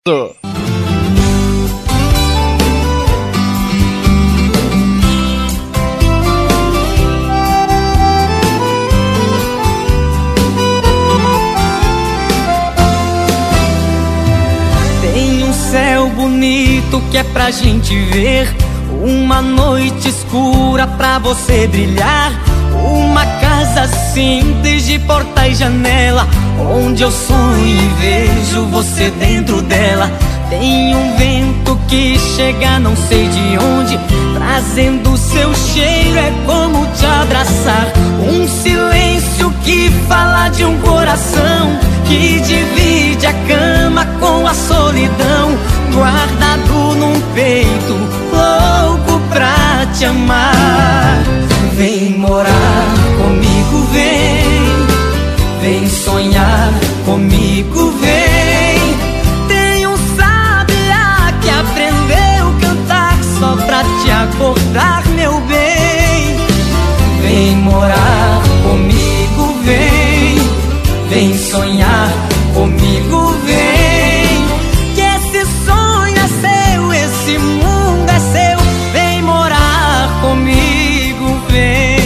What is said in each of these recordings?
Tem um céu bonito que é pra gente ver, uma noite escura pra você brilhar, uma casa simples de porta e janela, onde eu sonho e vejo você dentro dela. Tem um vento que chega não sei de onde, trazendo seu cheiro, é como te abraçar. Um silêncio que fala de um coração que divide a cama com a solidão, guardado num peito, louco pra te amar. Vem morar comigo, vem sonhar comigo, vem. Tem um sabiá que aprendeu a cantar só pra te acordar, meu bem. Vem morar comigo, vem sonhar comigo, vem. Que esse sonho é seu, esse mundo é seu. Vem morar comigo, vem.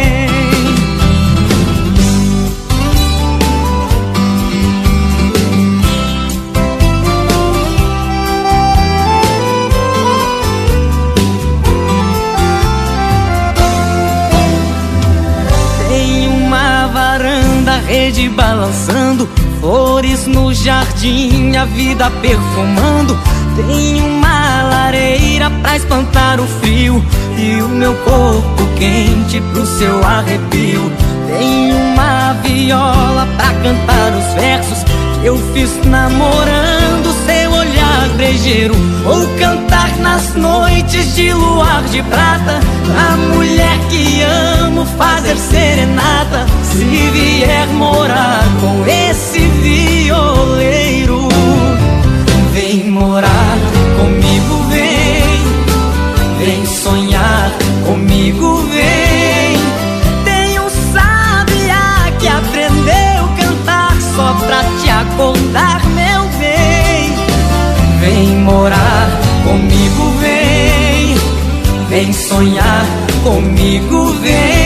Tem uma varanda, rede balançando, flores no jardim, a vida perfumando. Tem uma lareira pra espantar o frio e o meu corpo quente pro seu arrepio. Tem uma viola pra cantar os versos que eu fiz namorando seu olhar brejeiro, ou cantar nas noites de luar de prata a mulher que amo, fazer serenata. Se vier morar com esse violeiro, vem morar comigo, vem sonhar comigo, vem. Tem um sabiá que aprendeu a cantar só pra te acordar, meu bem. Vem morar comigo, vem sonhar comigo, vem.